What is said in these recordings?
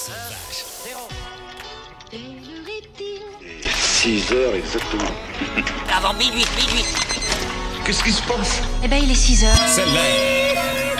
6h exactement. Avant minuit. Qu'est-ce qui se passe? Eh ben, il est 6h. C'est l'heure.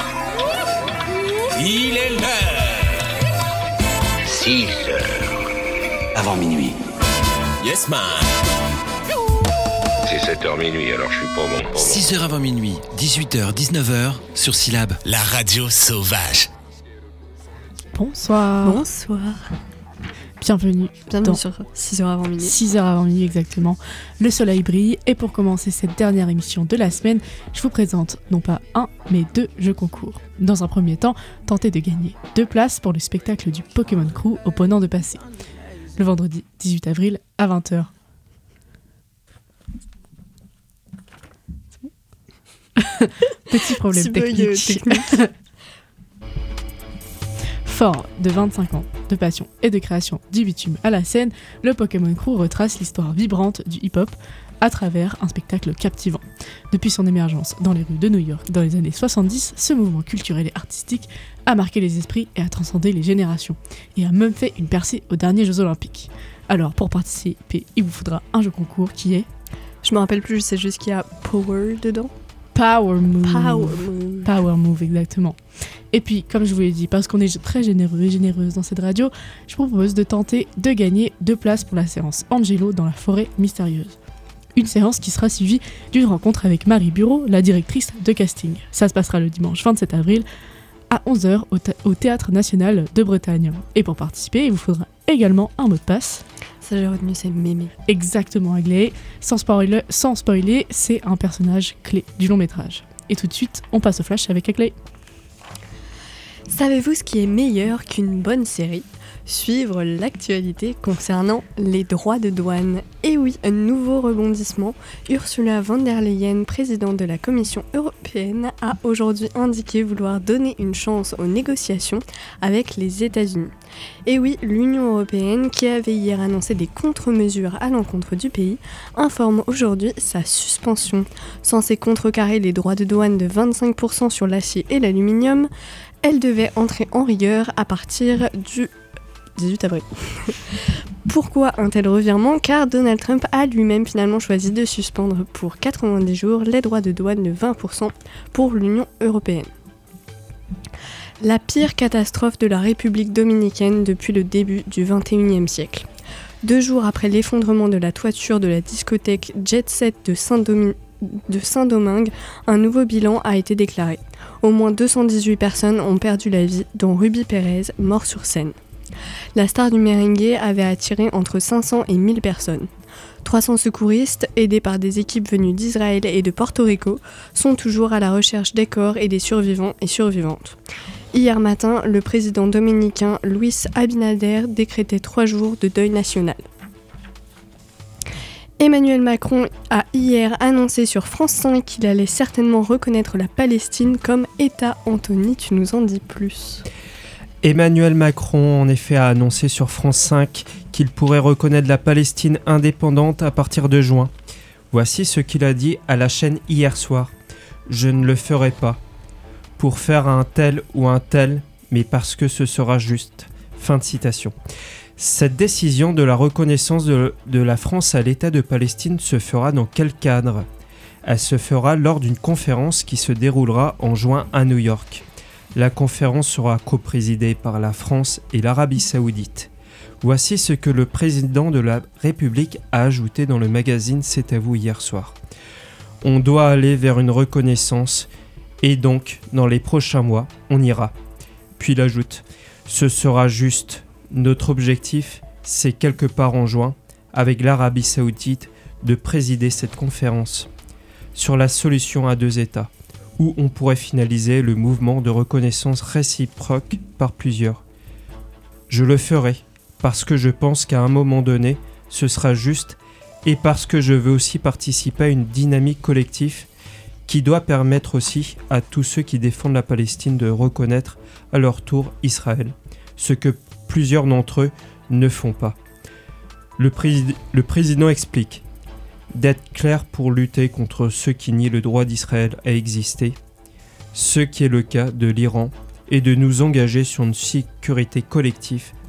Il est l'heure. 6h. Avant minuit. Yes, man. C'est 7h minuit, alors je suis pas bon. 6h avant minuit, 18h, 19h, sur Syllab. La radio sauvage. Bonsoir. Bienvenue sur 6h avant minuit. 6h avant minuit exactement. Le soleil brille et pour commencer cette dernière émission de la semaine, je vous présente non pas un, mais 2 jeux concours. Dans un premier temps, tentez de gagner 2 places pour le spectacle du Pokémon Crew au Ponant de Passé. Le vendredi 18 avril à 20h. Petit problème technique. Fort de 25 ans de passion et de création du bitume à la scène, le Pokémon Crew retrace l'histoire vibrante du hip-hop à travers un spectacle captivant. Depuis son émergence dans les rues de New York dans les années 70, ce mouvement culturel et artistique a marqué les esprits et a transcendé les générations, et a même fait une percée aux derniers Jeux Olympiques. Alors pour participer, il vous faudra un jeu concours qui est... Je me rappelle plus, c'est juste qu'il y a Power dedans. Power Move, exactement. Et puis, comme je vous l'ai dit, parce qu'on est très généreux et généreuse dans cette radio, je vous propose de tenter de gagner 2 places pour la séance Angelo dans la forêt mystérieuse. Une séance qui sera suivie d'une rencontre avec Marie Bureau, la directrice de casting. Ça se passera le dimanche 27 avril à 11h au Théâtre National de Bretagne. Et pour participer, il vous faudra également un mot de passe. Ça, j'ai retenu, c'est Mémé. Exactement, Aglaé. Sans spoiler, c'est un personnage clé du long métrage. Et tout de suite, on passe au flash avec Aglaé. Savez-vous ce qui est meilleur qu'une bonne série ? Suivre l'actualité concernant les droits de douane. Et oui, un nouveau rebondissement. Ursula von der Leyen, présidente de la Commission européenne, a aujourd'hui indiqué vouloir donner une chance aux négociations avec les États-Unis. Et oui, l'Union européenne, qui avait hier annoncé des contre-mesures à l'encontre du pays, informe aujourd'hui sa suspension. Censée contrecarrer les droits de douane de 25% sur l'acier et l'aluminium, elle devait entrer en rigueur à partir du 18 avril. Pourquoi un tel revirement ? Car Donald Trump a lui-même finalement choisi de suspendre pour 90 jours les droits de douane de 20% pour l'Union européenne. La pire catastrophe de la République dominicaine depuis le début du XXIe siècle. 2 jours après l'effondrement de la toiture de la discothèque Jet Set de Saint-Domingue, un nouveau bilan a été déclaré. Au moins 218 personnes ont perdu la vie, dont Ruby Perez, mort sur scène. La star du merengue avait attiré entre 500 et 1000 personnes. 300 secouristes, aidés par des équipes venues d'Israël et de Porto Rico, sont toujours à la recherche des corps et des survivants et survivantes. Hier matin, le président dominicain Luis Abinader décrétait 3 jours de deuil national. Emmanuel Macron a hier annoncé sur France 5 qu'il allait certainement reconnaître la Palestine comme État. Anthony, tu nous en dis plus. Emmanuel Macron, en effet, a annoncé sur France 5 qu'il pourrait reconnaître la Palestine indépendante à partir de juin. Voici ce qu'il a dit à la chaîne hier soir. « Je ne le ferai pas pour faire un tel ou un tel, mais parce que ce sera juste. » Fin de citation. Cette décision de la reconnaissance de la France à l'État de Palestine se fera dans quel cadre ? Elle se fera lors d'une conférence qui se déroulera en juin à New York. La conférence sera coprésidée par la France et l'Arabie Saoudite. Voici ce que le président de la République a ajouté dans le magazine C'est à vous hier soir. On doit aller vers une reconnaissance et donc, dans les prochains mois, on ira. Puis il ajoute, ce sera juste. Notre objectif, c'est quelque part en juin, avec l'Arabie Saoudite, de présider cette conférence sur la solution à 2 États, où on pourrait finaliser le mouvement de reconnaissance réciproque par plusieurs. Je le ferai, parce que je pense qu'à un moment donné, ce sera juste, et parce que je veux aussi participer à une dynamique collective qui doit permettre aussi à tous ceux qui défendent la Palestine de reconnaître à leur tour Israël, ce que plusieurs d'entre eux ne font pas. Le président explique d'être clair pour lutter contre ceux qui nient le droit d'Israël à exister, ce qui est le cas de l'Iran, et de nous engager sur une sécurité collective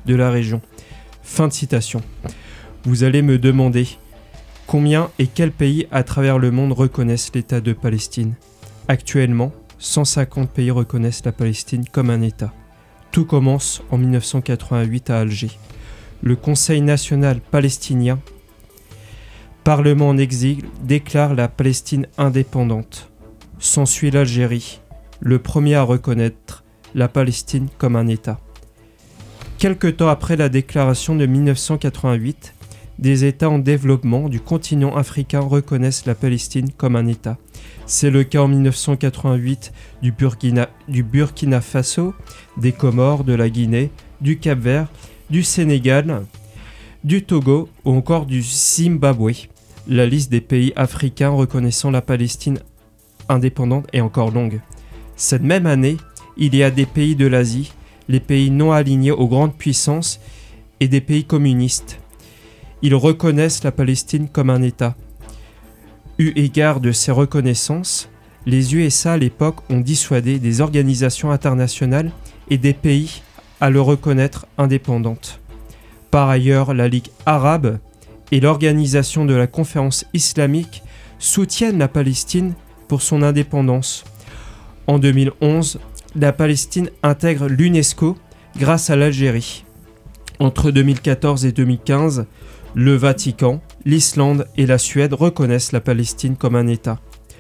de la région. Fin de citation. Vous allez me demander combien et quels pays à travers le monde reconnaissent l'État de Palestine. Actuellement, 150 pays reconnaissent la Palestine comme un État. Tout commence en 1988 à Alger. Le Conseil national palestinien, Parlement en exil, déclare la Palestine indépendante. S'ensuit l'Algérie, le premier à reconnaître la Palestine comme un État. Quelque temps après la déclaration de 1988, des États en développement du continent africain reconnaissent la Palestine comme un État. C'est le cas en 1988 du Burkina Faso, des Comores, de la Guinée, du Cap-Vert, du Sénégal, du Togo ou encore du Zimbabwe. La liste des pays africains reconnaissant la Palestine indépendante est encore longue. Cette même année, il y a des pays de l'Asie, les pays non alignés aux grandes puissances et des pays communistes. Ils reconnaissent la Palestine comme un État. Eu égard de ces reconnaissances, les USA à l'époque ont dissuadé des organisations internationales et des pays à le reconnaître indépendante. Par ailleurs, la Ligue arabe et l'organisation de la conférence islamique soutiennent la Palestine pour son indépendance. En 2011, la Palestine intègre l'UNESCO grâce à l'Algérie. Entre 2014 et 2015, le Vatican, l'Islande et la Suède reconnaissent la Palestine comme un État.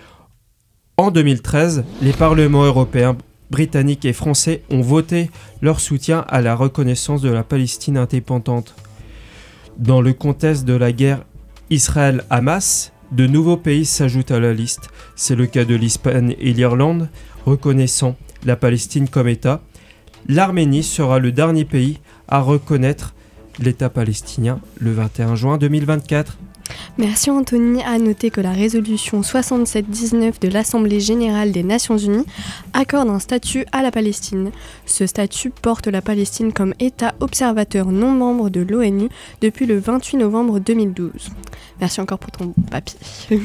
En 2013, les parlements européens, britanniques et français ont voté leur soutien à la reconnaissance de la Palestine indépendante. Dans le contexte de la guerre Israël-Hamas, de nouveaux pays s'ajoutent à la liste. C'est le cas de l'Espagne et l'Irlande, reconnaissant la Palestine comme État. L'Arménie sera le dernier pays à reconnaître l'État palestinien le 21 juin 2024. Merci Anthony. À noter que la résolution 6719 de l'Assemblée générale des Nations unies accorde un statut à la Palestine. Ce statut porte la Palestine comme État observateur non membre de l'ONU depuis le 28 novembre 2012. Merci encore pour ton papier.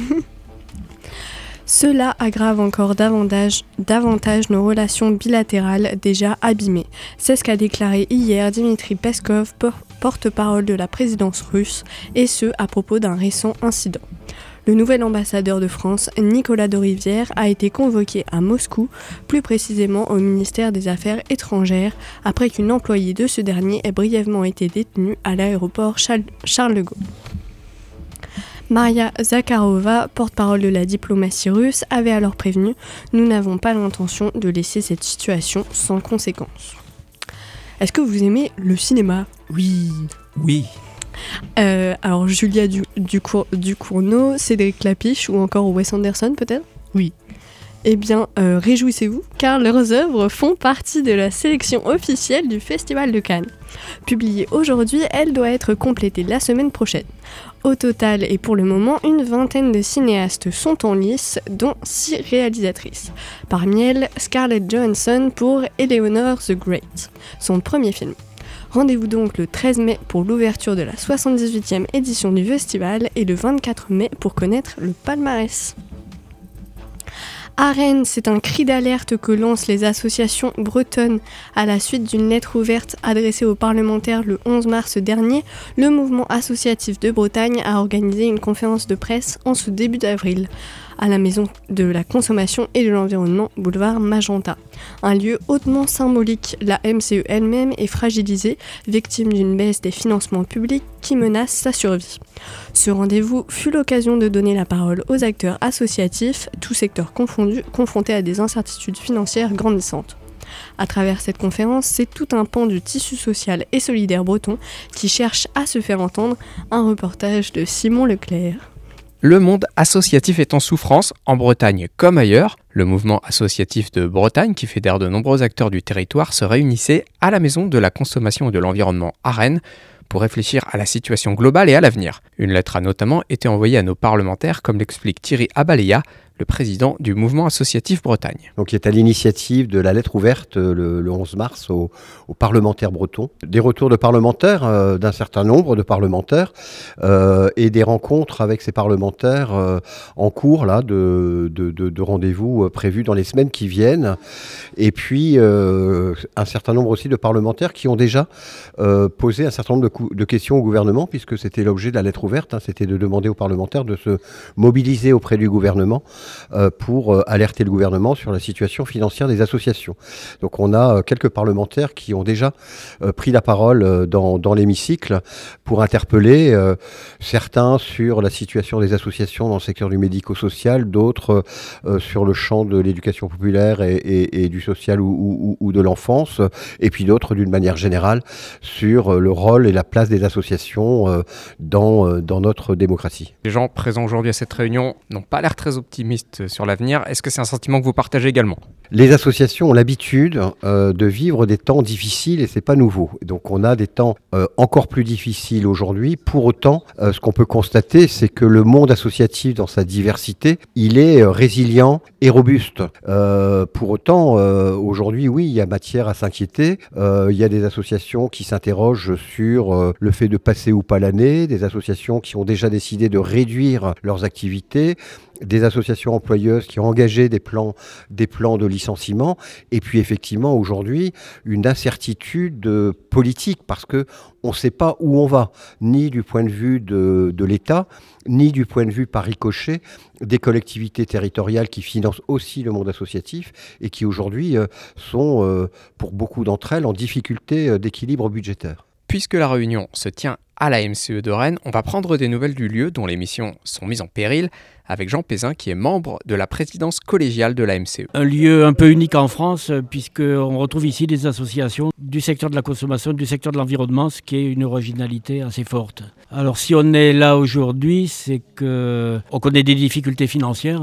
Cela aggrave encore davantage nos relations bilatérales déjà abîmées. C'est ce qu'a déclaré hier Dmitri Peskov, porte-parole de la présidence russe, et ce à propos d'un récent incident. Le nouvel ambassadeur de France, Nicolas de Rivière, a été convoqué à Moscou, plus précisément au ministère des Affaires étrangères, après qu'une employée de ce dernier ait brièvement été détenue à l'aéroport Charles de Gaulle. Maria Zakharova, porte-parole de la diplomatie russe, avait alors prévenu « Nous n'avons pas l'intention de laisser cette situation sans conséquence ». Est-ce que vous aimez le cinéma ? Oui. Alors Julia Ducournau, Cédric Lapiche ou encore Wes Anderson peut-être ? Oui. Eh bien, réjouissez-vous, car leurs œuvres font partie de la sélection officielle du Festival de Cannes. Publiée aujourd'hui, elle doit être complétée la semaine prochaine. Au total, et pour le moment, une vingtaine de cinéastes sont en lice, dont 6 réalisatrices. Parmi elles, Scarlett Johansson pour Eleanor the Great, son premier film. Rendez-vous donc le 13 mai pour l'ouverture de la 78e édition du festival et le 24 mai pour connaître le palmarès. À Rennes, c'est un cri d'alerte que lancent les associations bretonnes. À la suite d'une lettre ouverte adressée aux parlementaires le 11 mars dernier, le mouvement associatif de Bretagne a organisé une conférence de presse en ce début d'avril, à la Maison de la Consommation et de l'Environnement, boulevard Magenta. Un lieu hautement symbolique, la MCE elle-même est fragilisée, victime d'une baisse des financements publics qui menace sa survie. Ce rendez-vous fut l'occasion de donner la parole aux acteurs associatifs, tous secteurs confondus, confrontés à des incertitudes financières grandissantes. À travers cette conférence, c'est tout un pan du tissu social et solidaire breton qui cherche à se faire entendre. Un reportage de Simon Leclerc. Le monde associatif est en souffrance, en Bretagne comme ailleurs. Le mouvement associatif de Bretagne, qui fédère de nombreux acteurs du territoire, se réunissait à la Maison de la Consommation et de l'Environnement à Rennes pour réfléchir à la situation globale et à l'avenir. Une lettre a notamment été envoyée à nos parlementaires, comme l'explique Thierry Abaleya, le président du mouvement associatif Bretagne. Donc, qui est à l'initiative de la lettre ouverte le 11 mars aux parlementaires bretons. Des retours de parlementaires, d'un certain nombre de parlementaires, et des rencontres avec ces parlementaires en cours là, de rendez-vous prévus dans les semaines qui viennent. Et puis, un certain nombre aussi de parlementaires qui ont déjà posé un certain nombre de questions au gouvernement, puisque c'était l'objet de la lettre ouverte, c'était de demander aux parlementaires de se mobiliser auprès du gouvernement pour alerter le gouvernement sur la situation financière des associations. Donc on a quelques parlementaires qui ont déjà pris la parole dans l'hémicycle pour interpeller certains sur la situation des associations dans le secteur du médico-social, d'autres sur le champ de l'éducation populaire et du social ou de l'enfance, et puis d'autres d'une manière générale sur le rôle et la place des associations dans notre démocratie. Les gens présents aujourd'hui à cette réunion n'ont pas l'air très optimistes sur l'avenir. Est-ce que c'est un sentiment que vous partagez également ? Les associations ont l'habitude de vivre des temps difficiles et c'est pas nouveau. Donc on a des temps encore plus difficiles aujourd'hui. Pour autant, ce qu'on peut constater, c'est que le monde associatif dans sa diversité, il est résilient et robuste. Pour autant, aujourd'hui, oui, il y a matière à s'inquiéter. Il y a des associations qui s'interrogent sur le fait de passer ou pas l'année, des associations qui ont déjà décidé de réduire leurs activités, des associations employeuses qui ont engagé des plans de licenciement, et puis effectivement aujourd'hui une incertitude politique parce que on ne sait pas où on va, ni du point de vue de l'État, ni du point de vue par ricochet des collectivités territoriales qui financent aussi le monde associatif et qui aujourd'hui sont pour beaucoup d'entre elles en difficulté d'équilibre budgétaire. Puisque la réunion se tient à la MCE de Rennes, on va prendre des nouvelles du lieu dont les missions sont mises en péril avec Jean Pézin qui est membre de la présidence collégiale de la MCE. Un lieu un peu unique en France puisqu'on retrouve ici des associations du secteur de la consommation, du secteur de l'environnement, ce qui est une originalité assez forte. Alors si on est là aujourd'hui, c'est qu'on connaît des difficultés financières.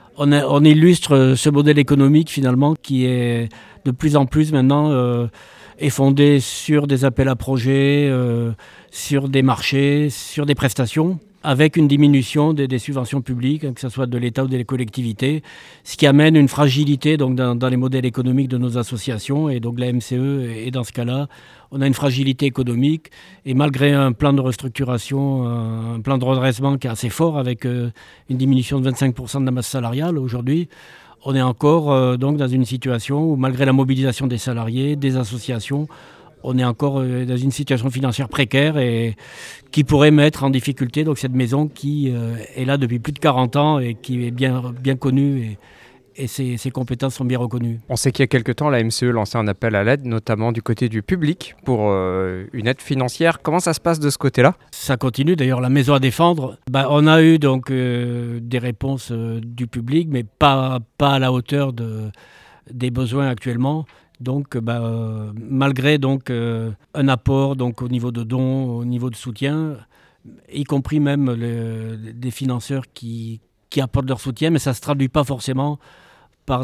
On illustre ce modèle économique finalement qui est de plus en plus maintenant est fondé sur des appels à projets, sur des marchés, sur des prestations, avec une diminution des subventions publiques, que ce soit de l'État ou des collectivités, ce qui amène une fragilité donc, dans les modèles économiques de nos associations. Et donc la MCE est dans ce cas-là. On a une fragilité économique et malgré un plan de restructuration, un plan de redressement qui est assez fort avec une diminution de 25% de la masse salariale aujourd'hui, on est encore donc dans une situation où malgré la mobilisation des salariés, des associations, on est encore dans une situation financière précaire et qui pourrait mettre en difficulté donc, cette maison qui est là depuis plus de 40 ans et qui est bien connue et ses compétences sont bien reconnues. On sait qu'il y a quelque temps, la MCE lançait un appel à l'aide, notamment du côté du public, pour une aide financière. Comment ça se passe de ce côté-là ? Ça continue. D'ailleurs, la maison à défendre, on a eu donc des réponses du public, mais pas à la hauteur des besoins actuellement. Donc, malgré donc, un apport donc, au niveau de dons, au niveau de soutien, y compris même des financeurs qui apportent leur soutien, mais ça ne se traduit pas forcément par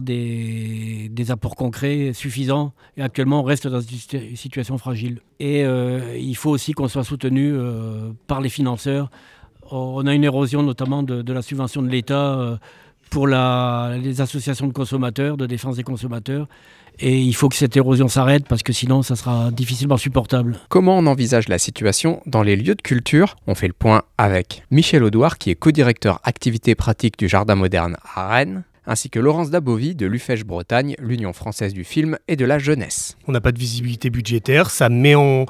des apports concrets suffisants. Et actuellement, on reste dans une situation fragile. Et il faut aussi qu'on soit soutenu par les financeurs. On a une érosion notamment de la subvention de l'État pour les associations de consommateurs, de défense des consommateurs. Et il faut que cette érosion s'arrête parce que sinon, ça sera difficilement supportable. Comment on envisage la situation dans les lieux de culture ? On fait le point avec Michel Audouard, qui est co-directeur activités pratiques du Jardin moderne à Rennes, ainsi que Laurence Dabovy de l'UFEJ Bretagne, l'Union française du film et de la jeunesse. On n'a pas de visibilité budgétaire, ça met en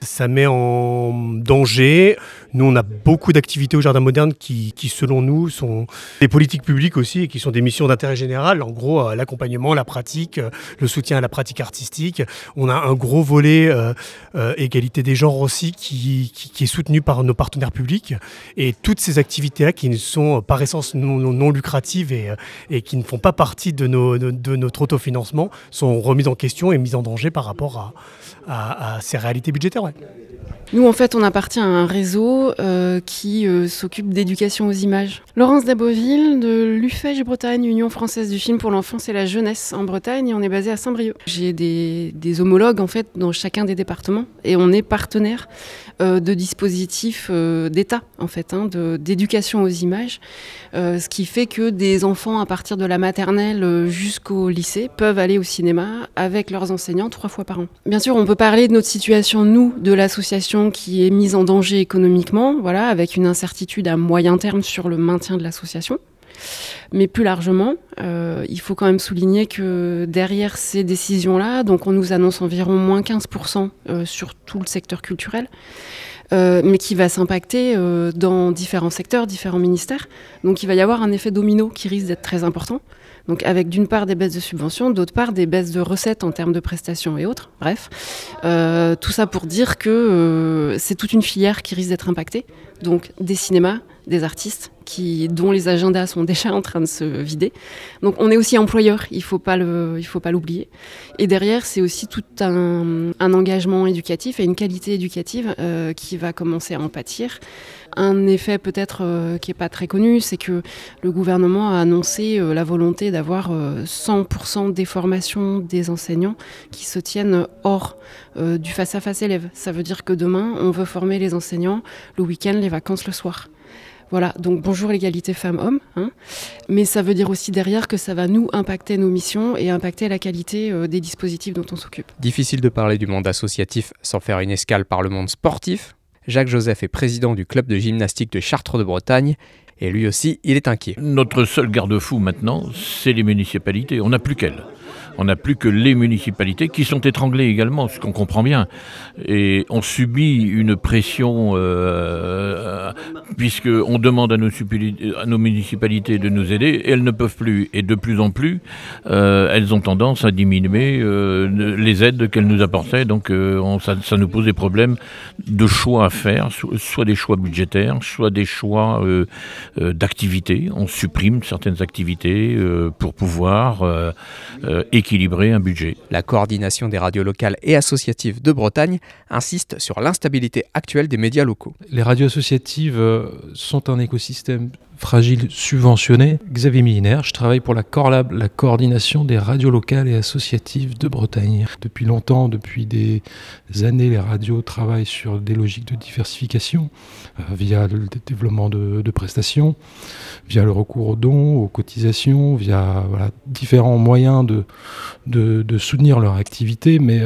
danger. Nous, on a beaucoup d'activités au Jardin moderne qui, selon nous, sont des politiques publiques aussi et qui sont des missions d'intérêt général. En gros, l'accompagnement, la pratique, le soutien à la pratique artistique. On a un gros volet égalité des genres aussi qui est soutenu par nos partenaires publics. Et toutes ces activités-là qui sont par essence non lucratives et qui ne font pas partie de notre autofinancement sont remises en question et mises en danger par rapport à ces réalités budgétaires. Ouais. Nous, en fait, on appartient à un réseau qui s'occupe d'éducation aux images. Laurence Daboville de l'UFEJ Bretagne, Union française du film pour l'enfance et la jeunesse en Bretagne, et on est basé à Saint-Brieuc. J'ai des homologues, en fait, dans chacun des départements, et on est partenaire de dispositifs d'État, en fait, d'éducation aux images, ce qui fait que des enfants, à partir de la maternelle jusqu'au lycée, peuvent aller au cinéma avec leurs enseignants 3 fois par an. Bien sûr, on peut parler de notre situation, nous, de l'association qui est mise en danger économiquement, voilà, avec une incertitude à moyen terme sur le maintien de l'association. Mais plus largement, il faut quand même souligner que derrière ces décisions-là, donc on nous annonce environ moins 15% sur tout le secteur culturel, mais qui va s'impacter dans différents secteurs, différents ministères. Donc il va y avoir un effet domino qui risque d'être très important. Donc avec d'une part des baisses de subventions, d'autre part des baisses de recettes en termes de prestations et autres. Bref, tout ça pour dire que c'est toute une filière qui risque d'être impactée. Donc des cinémas, des artistes dont les agendas sont déjà en train de se vider. Donc on est aussi employeur, il faut pas l'oublier. Et derrière, c'est aussi tout un engagement éducatif et une qualité éducative qui va commencer à en pâtir. Un effet peut-être qui n'est pas très connu, c'est que le gouvernement a annoncé la volonté d'avoir 100% des formations des enseignants qui se tiennent hors du face-à-face élève. Ça veut dire que demain, on veut former les enseignants le week-end, les vacances, le soir. Voilà, donc bonjour l'égalité femmes-hommes, mais ça veut dire aussi derrière que ça va nous impacter nos missions et impacter la qualité des dispositifs dont on s'occupe. Difficile de parler du monde associatif sans faire une escale par le monde sportif. Jacques Joseph est président du club de gymnastique de Chartres de Bretagne et lui aussi, il est inquiet. Notre seul garde-fou maintenant, c'est les municipalités. On n'a plus qu'elles. On n'a plus que les municipalités qui sont étranglées également, ce qu'on comprend bien. Et on subit une pression puisqu'on demande à nos municipalités de nous aider et elles ne peuvent plus. Et de plus en plus, elles ont tendance à diminuer les aides qu'elles nous apportaient. Donc ça nous pose des problèmes de choix à faire, soit des choix budgétaires, soit des choix d'activités. On supprime certaines activités pour pouvoir équilibrer un budget. La coordination des radios locales et associatives de Bretagne insiste sur l'instabilité actuelle des médias locaux. Les radios associatives sont un écosystème fragile subventionné. Xavier Millinaire, je travaille pour la Corlab, la coordination des radios locales et associatives de Bretagne. Depuis longtemps, depuis des années, les radios travaillent sur des logiques de diversification via le développement de prestations, via le recours aux dons, aux cotisations, via différents moyens de soutenir leur activité. Mais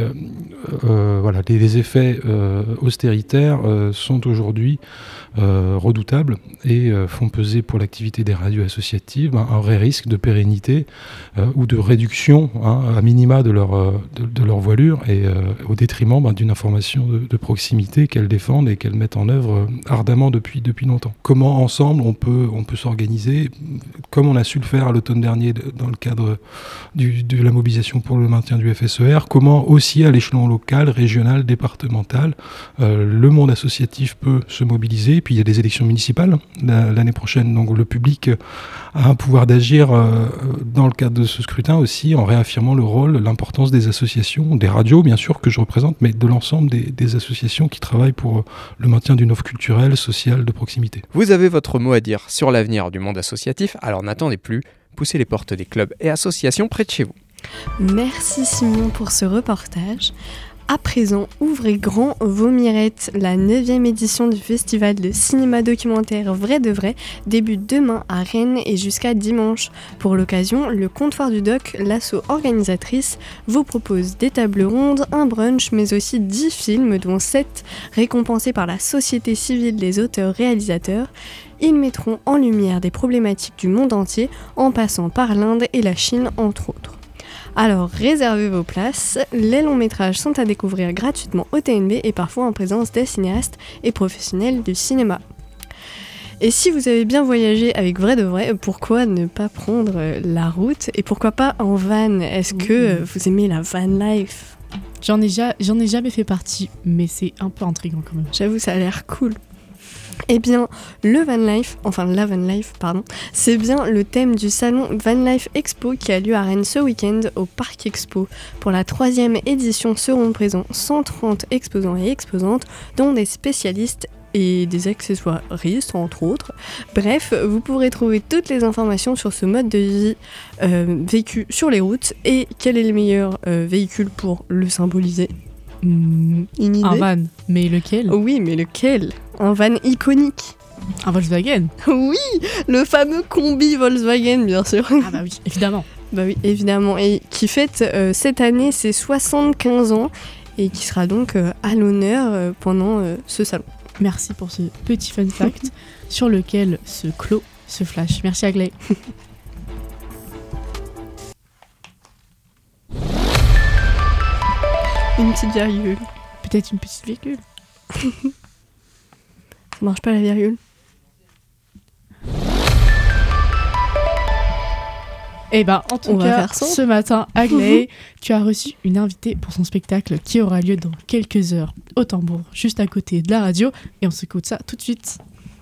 les effets austéritaires sont aujourd'hui redoutables et font peser pour l'activité des radios associatives un vrai risque de pérennité ou de réduction à minima de leur voilure et au détriment d'une information de proximité qu'elles défendent et qu'elles mettent en œuvre ardemment depuis longtemps. Comment ensemble on peut s'organiser comme on a su le faire à l'automne dernier dans le cadre de la mobilisation pour le maintien du FSER, comment aussi à l'échelon local, régional, départemental, le monde associatif peut se mobiliser. Et puis il y a des élections municipales l'année prochaine, donc le public a un pouvoir d'agir dans le cadre de ce scrutin aussi, en réaffirmant le rôle, l'importance des associations, des radios bien sûr que je représente, mais de l'ensemble des associations qui travaillent pour le maintien d'une offre culturelle, sociale, de proximité. Vous avez votre mot à dire sur l'avenir du monde associatif, alors n'attendez plus, poussez les portes des clubs et associations près de chez vous. Merci Simon pour ce reportage. À présent, ouvrez grand vos mirettes. La 9e édition du festival de cinéma documentaire Vrai de Vrai débute demain à Rennes et jusqu'à dimanche. Pour l'occasion, le Comptoir du Doc, l'asso organisatrice, vous propose des tables rondes, un brunch, mais aussi 10 films, dont 7 récompensés par la Société civile des auteurs-réalisateurs. Ils mettront en lumière des problématiques du monde entier, en passant par l'Inde et la Chine, entre autres. Alors réservez vos places, les longs métrages sont à découvrir gratuitement au TNB et parfois en présence des cinéastes et professionnels du cinéma. Et si vous avez bien voyagé avec Vrai de Vrai, pourquoi ne pas prendre la route et pourquoi pas en van? Est-ce que vous aimez la van life? J'en ai jamais fait partie, mais c'est un peu intriguant quand même. J'avoue, ça a l'air cool. Eh bien, la Van Life, c'est bien le thème du salon Van Life Expo qui a lieu à Rennes ce week-end au Parc Expo. Pour la 3e édition seront présents 130 exposants et exposantes, dont des spécialistes et des accessoiristes, entre autres. Bref, vous pourrez trouver toutes les informations sur ce mode de vie vécu sur les routes et quel est le meilleur véhicule pour le symboliser. Une idée ? Un van, mais lequel ? Oui, mais lequel ? Un van iconique. Un Volkswagen ? Oui, le fameux combi Volkswagen, bien sûr. Ah bah oui, évidemment. Bah oui, évidemment. Et qui fête cette année ses 75 ans et qui sera donc à l'honneur pendant ce salon. Merci pour ce petit fun fact sur lequel se clôt ce flash. Merci Aglaé. Une petite virgule. Peut-être une petite virgule. Ça marche pas la virgule. Eh ben, en tout cas, ce matin, Aglaé, tu as reçu une invitée pour son spectacle qui aura lieu dans quelques heures au Tambour, juste à côté de la radio. Et on s'écoute ça tout de suite.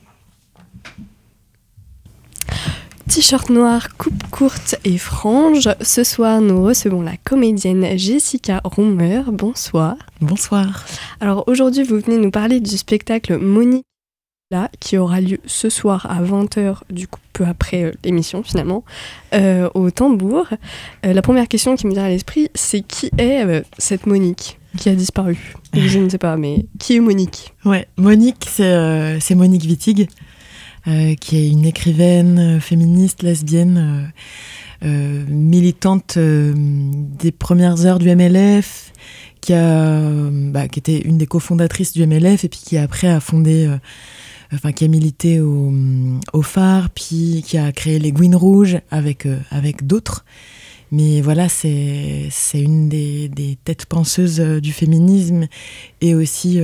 T-shirt noir, coupe courte et frange. Ce soir, nous recevons la comédienne Jessica Romer. Bonsoir. Bonsoir. Alors aujourd'hui, vous venez nous parler du spectacle Monique qui aura lieu ce soir à 20h, du coup peu après l'émission finalement, au Tambour. La première question qui me vient à l'esprit, c'est qui est cette Monique qui a disparu ? Je ne sais pas, mais qui est Monique ? Ouais, Monique, c'est Monique Wittig, qui est une écrivaine féministe, lesbienne, militante des premières heures du MLF, qui était une des cofondatrices du MLF et puis qui après a fondé... qui a milité au phare, puis qui a créé les Gouines Rouges avec d'autres. Mais voilà, c'est une des têtes penseuses du féminisme et aussi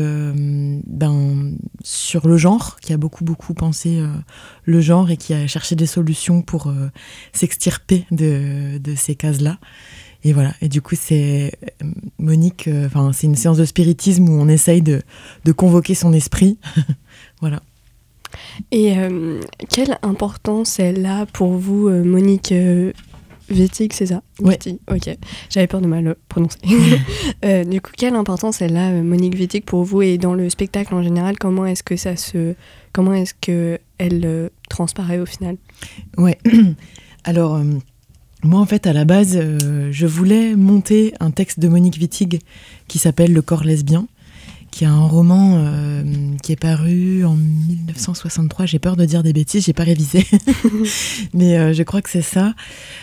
sur le genre, qui a beaucoup pensé le genre et qui a cherché des solutions pour s'extirper de ces cases-là. Et voilà, et du coup c'est Monique, c'est une séance de spiritisme où on essaye de convoquer son esprit. Voilà. Et quelle importance elle a pour vous, Monique Wittig, c'est ça ? Ouais. Wittig, ok, j'avais peur de mal le prononcer. Du coup, quelle importance elle a, Monique Wittig, pour vous et dans le spectacle en général ? Comment est-ce que elle transparaît au final ? Ouais, alors... moi, en fait, à la base, je voulais monter un texte de Monique Wittig qui s'appelle « Le corps lesbien », qui est un roman qui est paru en 1963. J'ai peur de dire des bêtises, j'ai pas révisé. Mais je crois que c'est ça.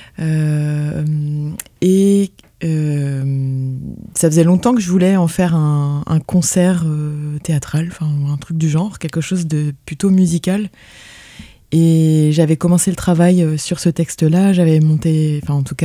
Et ça faisait longtemps que je voulais en faire un concert théâtral, un truc du genre, quelque chose de plutôt musical. Et j'avais commencé le travail sur ce texte-là, j'avais monté,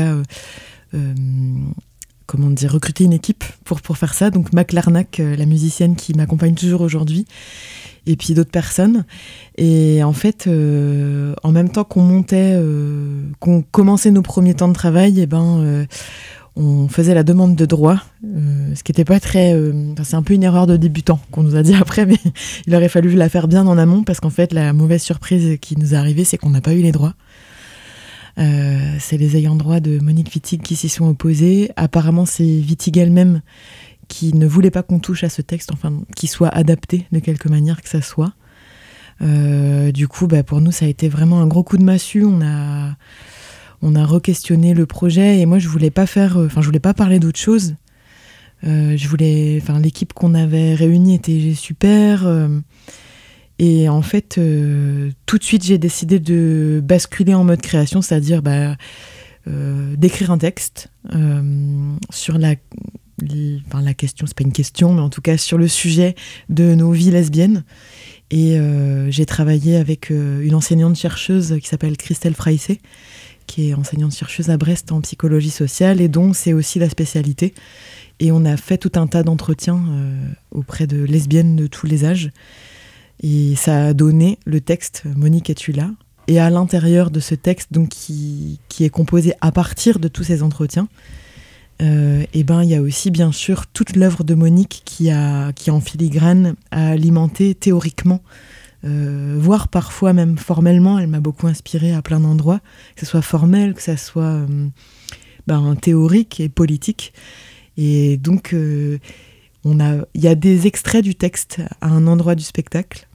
recruté une équipe pour faire ça, donc Mac Larnac, la musicienne qui m'accompagne toujours aujourd'hui, et puis d'autres personnes. Et en fait, en même temps qu'on commençait nos premiers temps de travail, on faisait la demande de droit, ce qui n'était pas très... c'est un peu une erreur de débutant qu'on nous a dit après, mais il aurait fallu la faire bien en amont, parce qu'en fait, la mauvaise surprise qui nous est arrivée, c'est qu'on n'a pas eu les droits. C'est les ayants droit de Monique Wittig qui s'y sont opposés. Apparemment, c'est Wittig elle-même qui ne voulait pas qu'on touche à ce texte, qu'il soit adapté de quelque manière que ça soit. Du coup, pour nous, ça a été vraiment un gros coup de massue. On a re-questionné le projet et moi je voulais pas parler d'autre chose. L'équipe qu'on avait réunie était super. Et en fait, tout de suite j'ai décidé de basculer en mode création, c'est-à-dire d'écrire un texte sur la question, c'est pas une question, mais en tout cas sur le sujet de nos vies lesbiennes. Et j'ai travaillé avec une enseignante-chercheuse qui s'appelle Christelle Freissé, qui est enseignante-chercheuse à Brest en psychologie sociale et dont c'est aussi la spécialité. Et on a fait tout un tas d'entretiens auprès de lesbiennes de tous les âges. Et ça a donné le texte « Monique, es-tu là ?» Et à l'intérieur de ce texte, donc, qui est composé à partir de tous ces entretiens, il y a aussi bien sûr toute l'œuvre de Monique qui en filigrane a alimenté théoriquement voire parfois même formellement. Elle m'a beaucoup inspirée à plein d'endroits, que ce soit formel, que ce soit théorique et politique. Et donc, il y a des extraits du texte à un endroit du spectacle.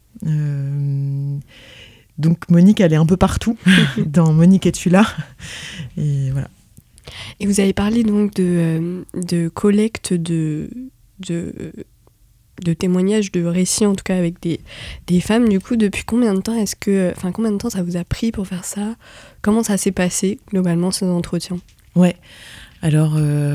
Donc Monique, elle est un peu partout dans Monique, es-tu là ? Et voilà. Et vous avez parlé donc de collecte de témoignages, de récits en tout cas avec des femmes. Du coup, depuis combien de temps combien de temps ça vous a pris pour faire ça ? Comment ça s'est passé globalement ces entretiens ? Ouais. Alors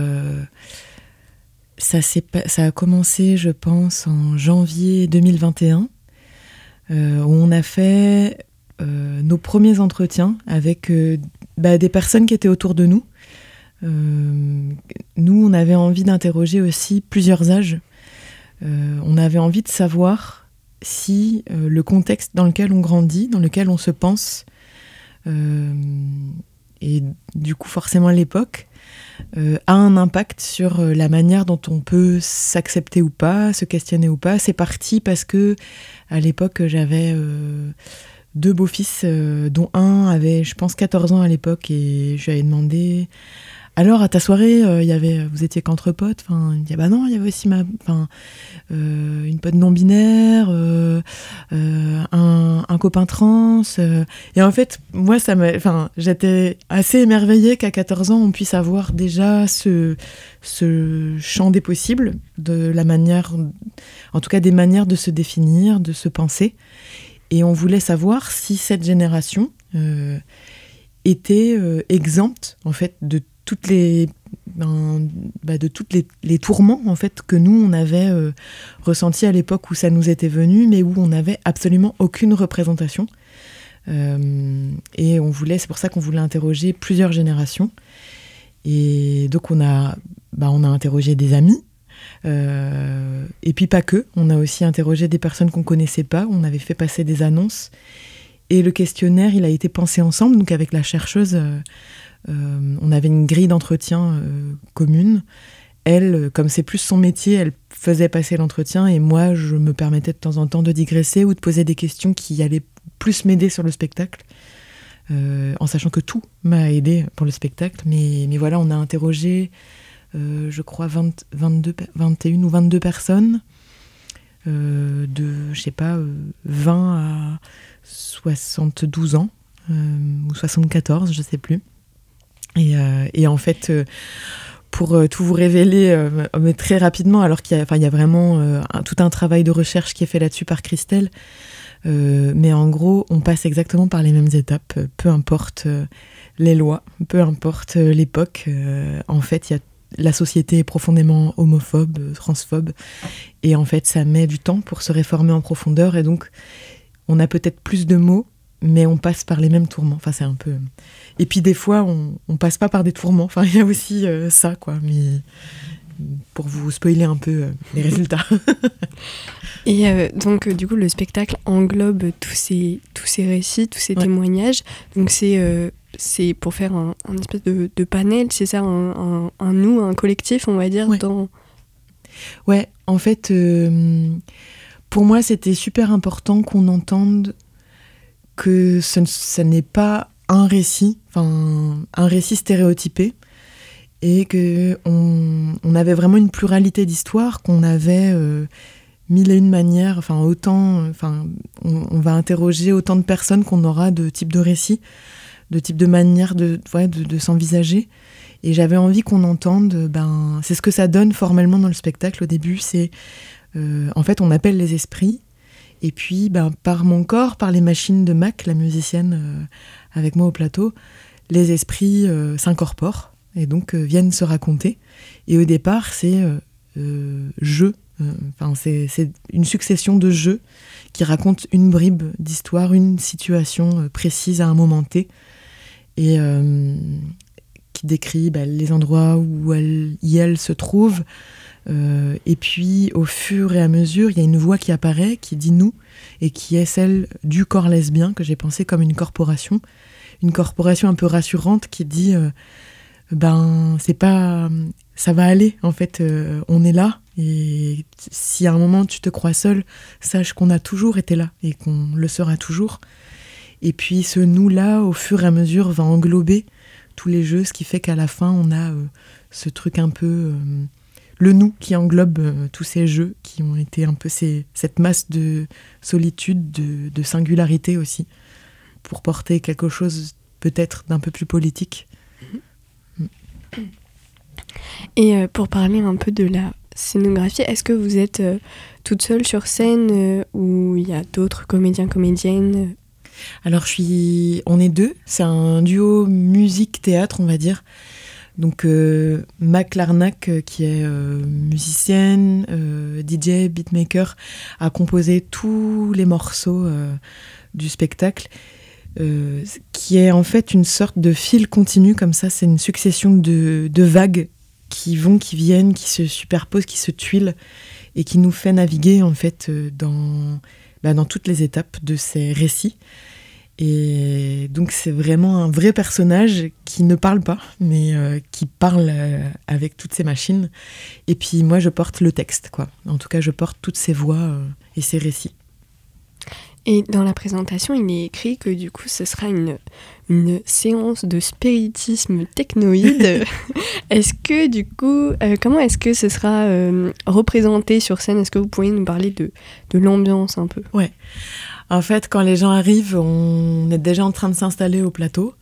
ça a commencé, je pense, en janvier 2021, où on a fait nos premiers entretiens avec des personnes qui étaient autour de nous. Nous, on avait envie d'interroger aussi plusieurs âges. On avait envie de savoir si le contexte dans lequel on grandit, dans lequel on se pense, et du coup forcément l'époque, a un impact sur la manière dont on peut s'accepter ou pas, se questionner ou pas. C'est parti parce que à l'époque, j'avais 2 beaux-fils, dont un avait, je pense, 14 ans à l'époque, et je lui avais demandé... Alors, à ta soirée, vous étiez qu'entre potes. Il dit, non, il y avait aussi une pote non-binaire, un copain trans. Et en fait, moi, j'étais assez émerveillée qu'à 14 ans, on puisse avoir déjà ce champ des possibles, de la manière, en tout cas des manières de se définir, de se penser. Et on voulait savoir si cette génération était exempte, en fait, de toutes les tourments en fait que nous on avait ressentis à l'époque où ça nous était venu, mais où on n'avait absolument aucune représentation. Et c'est pour ça qu'on voulait interroger plusieurs générations. Et donc on a interrogé des amis, et puis pas que. On a aussi interrogé des personnes qu'on connaissait pas. On avait fait passer des annonces. Et le questionnaire, il a été pensé ensemble, donc avec la chercheuse. On avait une grille d'entretien commune. Elle, comme c'est plus son métier, elle faisait passer l'entretien, et moi, je me permettais de temps en temps de digresser ou de poser des questions qui allaient plus m'aider sur le spectacle, en sachant que tout m'a aidé pour le spectacle. Mais voilà, on a interrogé, je crois, 21 ou 22 personnes, de, 20 à 72 ans, ou 74, je sais plus. Et en fait, pour tout vous révéler, mais très rapidement, alors qu'il y a vraiment tout un travail de recherche qui est fait là-dessus par Christelle, mais en gros, on passe exactement par les mêmes étapes, peu importe les lois, peu importe l'époque. En fait, la société est profondément homophobe, transphobe, et en fait, ça met du temps pour se réformer en profondeur, et donc, on a peut-être plus de mots, mais on passe par les mêmes tourments. Enfin, c'est un peu... Et puis des fois, on passe pas par des tourments. Enfin, il y a aussi ça, quoi. Mais pour vous spoiler un peu les résultats. Et donc, du coup, le spectacle englobe tous ces récits, tous ces témoignages. Donc, c'est pour faire un espèce de panel, c'est ça, un collectif, on va dire. Ouais, en fait, pour moi, c'était super important qu'on entende que ce n'est pas un récit stéréotypé, et qu'on avait vraiment une pluralité d'histoires, qu'on avait 1001 manières, on va interroger autant de personnes qu'on aura de types de récits, de types de manières de s'envisager. Et j'avais envie qu'on entende, c'est ce que ça donne formellement dans le spectacle au début, c'est en fait on appelle les esprits. Et puis, par mon corps, par les machines de Mac, la musicienne avec moi au plateau, les esprits s'incorporent et donc viennent se raconter. Et au départ, c'est jeux. C'est une succession de jeux qui racontent une bribe d'histoire, une situation précise à un moment T, et qui décrit les endroits où elle se trouve. Et puis au fur et à mesure, il y a une voix qui apparaît, qui dit nous, et qui est celle du corps lesbien, que j'ai pensé comme une corporation un peu rassurante, qui dit c'est pas, ça va aller, en fait, on est là, Et si à un moment tu te crois seul, sache qu'on a toujours été là et qu'on le sera toujours. Et puis ce nous-là, au fur et à mesure, va englober tous les jeux, ce qui fait qu'à la fin, on a ce truc un peu... le nous qui englobe tous ces jeux qui ont été un peu cette masse de solitude, de singularité aussi, pour porter quelque chose peut-être d'un peu plus politique. Et pour parler un peu de la scénographie, est-ce que vous êtes toute seule sur scène ou il y a d'autres comédiens, comédiennes ? Alors on est 2, c'est un duo musique-théâtre on va dire. Donc Mac Larnac qui est musicienne, DJ, beatmaker, a composé tous les morceaux du spectacle, qui est en fait une sorte de fil continu comme ça, c'est une succession de vagues qui vont, qui viennent, qui se superposent, qui se tuilent et qui nous fait naviguer en fait dans toutes les étapes de ces récits. Et donc c'est vraiment un vrai personnage qui ne parle pas, mais qui parle avec toutes ces machines. Et puis moi je porte le texte, quoi. En tout cas je porte toutes ces voix et ces récits. Et dans la présentation, il est écrit que du coup, ce sera une séance de spiritisme technoïde. Est-ce que du coup, comment est-ce que ce sera représenté sur scène ? Est-ce que vous pourriez nous parler de l'ambiance un peu ? Ouais. En fait, quand les gens arrivent, on est déjà en train de s'installer au plateau.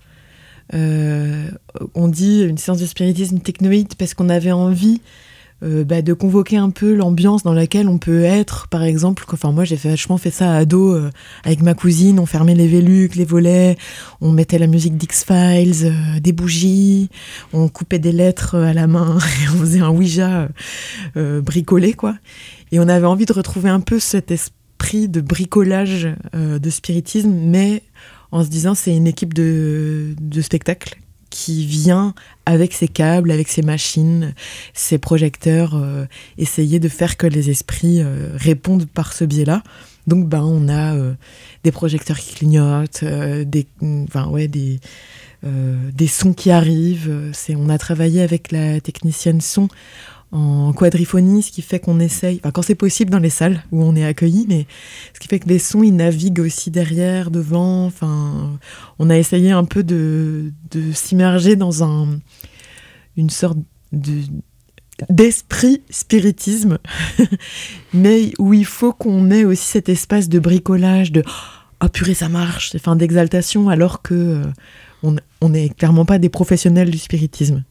On dit une séance de spiritisme technoïde parce qu'on avait envie de convoquer un peu l'ambiance dans laquelle on peut être, par exemple. Enfin, moi, j'ai vachement fait ça à ado avec ma cousine. On fermait les Velux, les volets, on mettait la musique d'X-Files, des bougies, on coupait des lettres à la main et on faisait un Ouija bricolé, quoi. Et on avait envie de retrouver un peu cet esprit de bricolage, de spiritisme, mais en se disant c'est une équipe de spectacle qui vient avec ses câbles, avec ses machines, ses projecteurs, essayer de faire que les esprits répondent par ce biais-là. Donc on a des projecteurs qui clignotent, des sons qui arrivent. On a travaillé avec la technicienne son en quadriphonie, ce qui fait qu'on essaye, quand c'est possible dans les salles où on est accueilli, mais ce qui fait que les sons, ils naviguent aussi derrière, devant. On a essayé un peu de s'immerger dans une sorte d'esprit spiritisme, mais où il faut qu'on ait aussi cet espace de bricolage, de « oh purée, ça marche », d'exaltation, alors que on n'est clairement pas des professionnels du spiritisme.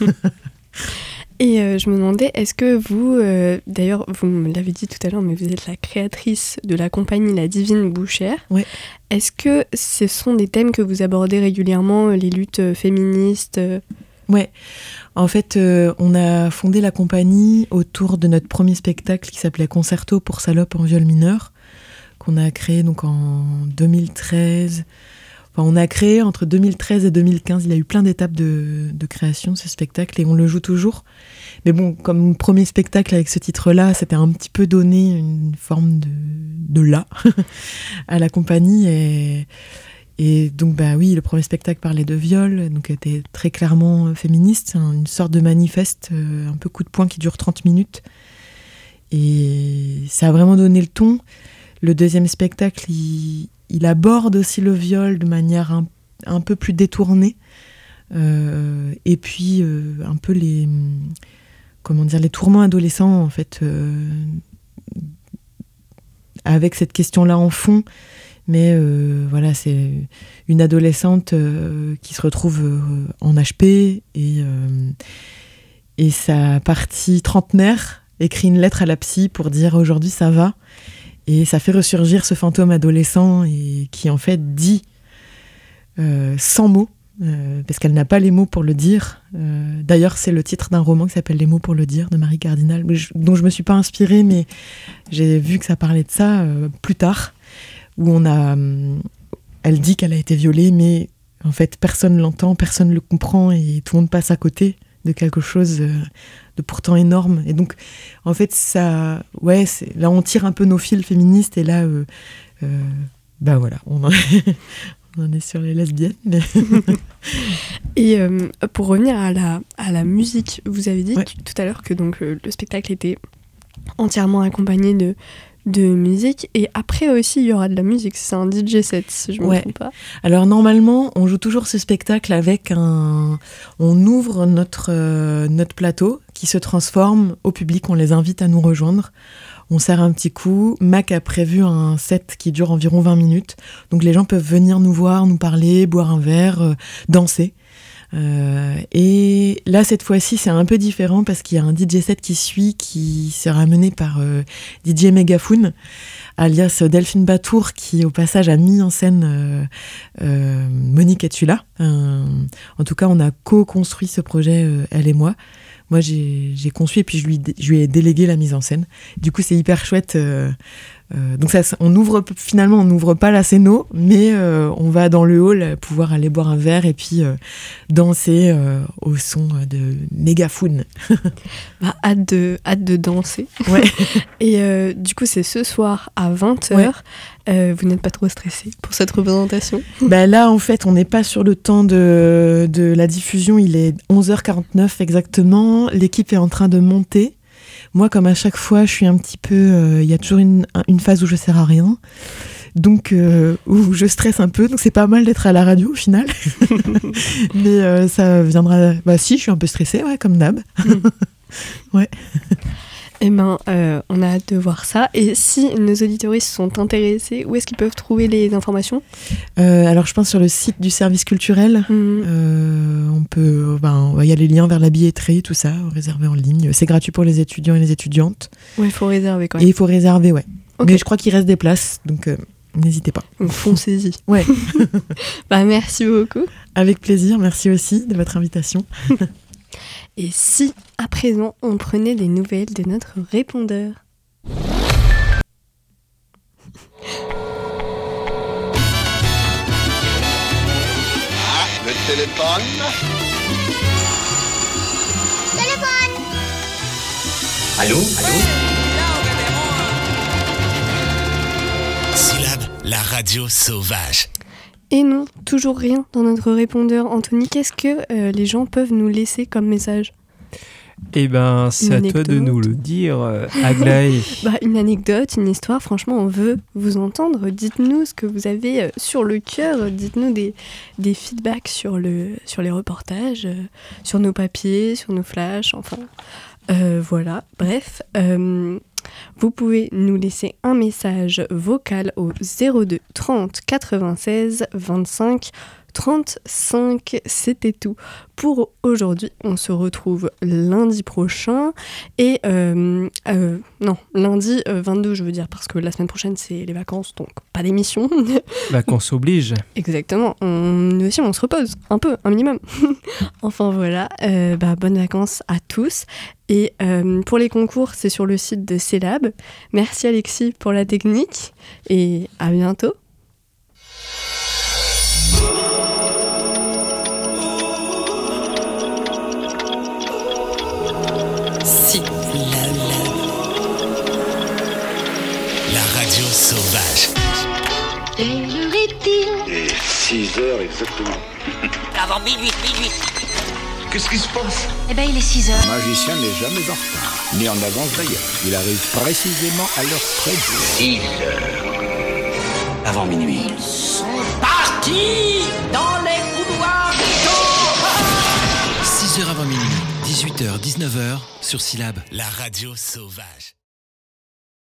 Et je me demandais, est-ce que vous, d'ailleurs, vous me l'avez dit tout à l'heure, mais vous êtes la créatrice de la compagnie La Divine Bouchère. Ouais. Est-ce que ce sont des thèmes que vous abordez régulièrement, les luttes féministes ? Ouais. En fait, on a fondé la compagnie autour de notre premier spectacle qui s'appelait Concerto pour salopes en viol mineur, qu'on a créé donc en 2013. On a créé entre 2013 et 2015, il y a eu plein d'étapes de création, ce spectacle, et on le joue toujours. Mais bon, comme premier spectacle avec ce titre-là, c'était un petit peu donné une forme de là à la compagnie. Et donc, oui, le premier spectacle parlait de viol, donc était très clairement féministe, une sorte de manifeste, un peu coup de poing qui dure 30 minutes. Et ça a vraiment donné le ton. Le deuxième spectacle, il aborde aussi le viol de manière un peu plus détournée. Et puis, un peu les tourments adolescents, en fait, avec cette question-là en fond. Mais voilà, c'est une adolescente qui se retrouve en HP et sa partie trentenaire écrit une lettre à la psy pour dire « aujourd'hui ça va ». Et ça fait ressurgir ce fantôme adolescent et qui en fait dit sans mots, parce qu'elle n'a pas les mots pour le dire. D'ailleurs, c'est le titre d'un roman qui s'appelle Les mots pour le dire de Marie Cardinal, dont je ne me suis pas inspirée, mais j'ai vu que ça parlait de ça plus tard, où elle dit qu'elle a été violée, mais en fait personne l'entend, personne ne le comprend et tout le monde passe à côté de quelque chose de pourtant énorme. Et donc, en fait, ça, là, on tire un peu nos fils féministes et là, voilà, on en est sur les lesbiennes. Mais Et pour revenir à la musique, vous avez dit tout à l'heure que donc, le spectacle était entièrement accompagné de musique. Et après aussi, il y aura de la musique. C'est un DJ set, si je ne me trompe pas. Alors normalement, on joue toujours ce spectacle avec on ouvre notre plateau qui se transforme au public. On les invite à nous rejoindre. On sert un petit coup. Mac a prévu un set qui dure environ 20 minutes. Donc les gens peuvent venir nous voir, nous parler, boire un verre, danser. Et là, cette fois-ci, c'est un peu différent parce qu'il y a un DJ set qui sera mené par DJ Megafoon, alias Delphine Batour, qui au passage a mis en scène Monique Etula. En tout cas, on a co-construit ce projet, elle et moi. Moi, j'ai conçu et puis je lui ai délégué la mise en scène. Du coup, c'est hyper chouette. Donc on n'ouvre pas la scéno, mais on va dans le hall pouvoir aller boire un verre et puis danser au son de Megafoon. Hâte de danser. Ouais. Et du coup, c'est ce soir à 20h. Ouais. Vous n'êtes pas trop stressé pour cette représentation? Là, en fait, on n'est pas sur le temps de la diffusion. Il est 11h49 exactement. L'équipe est en train de monter. Moi, comme à chaque fois, je suis un petit peu... Il y a toujours une phase où je sers à rien. Donc, où je stresse un peu. Donc, c'est pas mal d'être à la radio, au final. Mais ça viendra... si, je suis un peu stressée, ouais, comme d'hab. Ouais. Eh ben, on a hâte de voir ça. Et si nos auditeuristes sont intéressés, où est-ce qu'ils peuvent trouver les informations? Alors, je pense sur le site du service culturel. Il y a les liens vers la billetterie, tout ça, réservé en ligne. C'est gratuit pour les étudiants et les étudiantes. Ouais, il faut réserver quand même. Et il faut réserver, ouais. Okay. Mais je crois qu'il reste des places, donc n'hésitez pas. Foncez-y. Ouais. Merci beaucoup. Avec plaisir, merci aussi de votre invitation. Et si, à présent, on prenait des nouvelles de notre répondeur? Le téléphone. Allô? Syllab, la radio sauvage. Et non, toujours rien dans notre répondeur. Anthony, qu'est-ce que les gens peuvent nous laisser comme message? Eh ben, c'est à toi de nous le dire, Aglaé. Une anecdote, une histoire, franchement, on veut vous entendre. Dites-nous ce que vous avez sur le cœur. Dites-nous des feedbacks sur les reportages, sur nos papiers, sur nos flashs, enfin... voilà, bref... Vous pouvez nous laisser un message vocal au 02 30 96 25 35. C'était tout pour aujourd'hui. On se retrouve lundi prochain. Et lundi 22, je veux dire, parce que la semaine prochaine, c'est les vacances, donc pas d'émission. Vacances obligent. Exactement. Nous aussi, on se repose un peu, un minimum. Enfin voilà, bonnes vacances à tous. Et pour les concours, c'est sur le site de Célab. Merci Alexis pour la technique et à bientôt. La radio sauvage. Quelle heure est-il? Et 6h exactement. Avant minuit. Qu'est-ce qui se passe? Eh ben, il est 6h. Le magicien n'est jamais en retard, ni en avance d'ailleurs. Il arrive précisément à l'heure prévue. 6h. Avant minuit. Ils sont partis dans les couloirs du temps. 6h avant minuit, 18h, 19h sur Syllab. La radio sauvage.